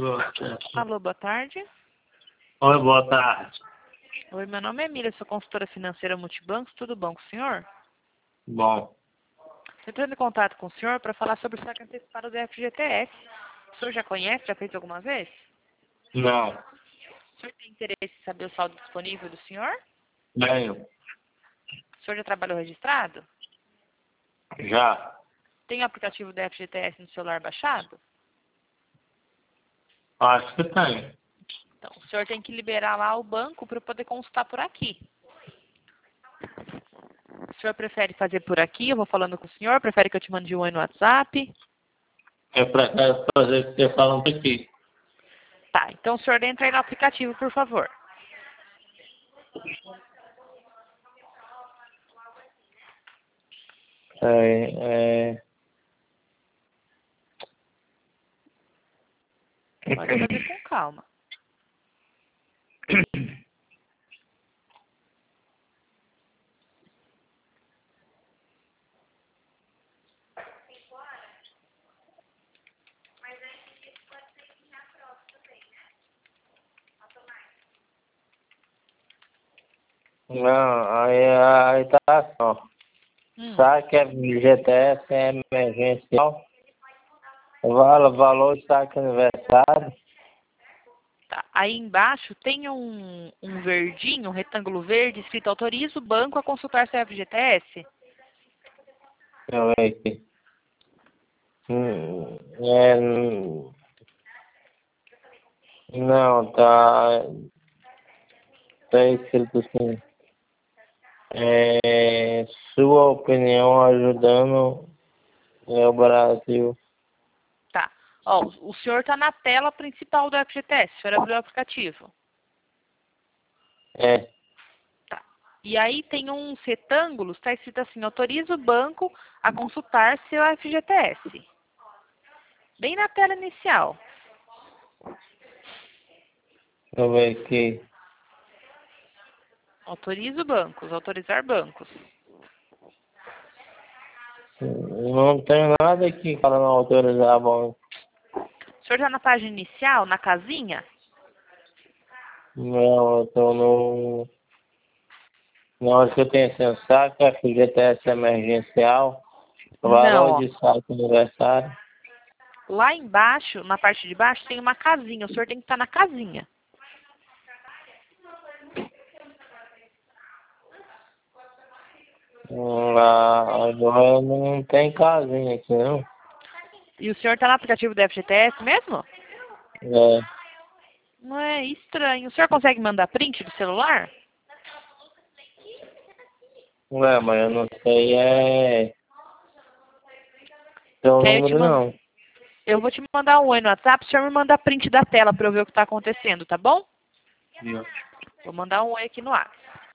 Alô, boa tarde. Oi, boa tarde. Oi, meu nome é Emília, sou consultora financeira Multibancos. Tudo bom com o senhor? Bom, Estou entrando em contato com o senhor para falar sobre o saque antecipado do FGTS. O senhor já conhece? Já fez alguma vez? não, O senhor tem interesse em saber o saldo disponível do senhor? tenho, O senhor já trabalhou registrado? já, Tem o aplicativo do FGTS no celular baixado? acho que tenho. Então, o senhor tem que liberar lá o banco para eu poder consultar por aqui. O senhor prefere fazer por aqui? Eu vou falando com o senhor. Prefere que eu te mande um oi no WhatsApp? Eu prefiro fazer o que você falando aqui. Tá, então o senhor entra aí no aplicativo, por favor. Pode fazer com calma. Não, aí tá só. Saque FGTS é emergencial. Valor de saque aniversário. Tá. Aí embaixo tem um verdinho, um retângulo verde, escrito autoriza o banco a consultar seu FGTS. Deixa eu ver aqui. É, não, tá escrito assim. Sua opinião ajudando o Brasil. Tá. Ó, o senhor está na tela principal do FGTS. O senhor abriu o aplicativo. É, Tá. E aí tem uns retângulos, está escrito assim, autoriza o banco a consultar seu FGTS. Bem na tela inicial. deixa eu ver aqui. Autoriza o banco, autorizar bancos. Não tem nada aqui para não autorizar banco. O senhor está na página inicial, na casinha? Não, eu tô no. Na hora que eu tenho assim, saque, FGTS emergencial, Não, valor ó. de saque aniversário. Lá embaixo, na parte de baixo, tem uma casinha. O senhor tem que estar na casinha. Agora não tem casinha aqui, não. E o senhor está no aplicativo do FGTS mesmo? É, Não é estranho. O senhor consegue mandar print do celular? mas eu não sei, seu Que aí número não. eu vou te mandar um oi no WhatsApp. O senhor me manda print da tela para eu ver o que está acontecendo, tá bom? Viu? Vou mandar um oi aqui no WhatsApp.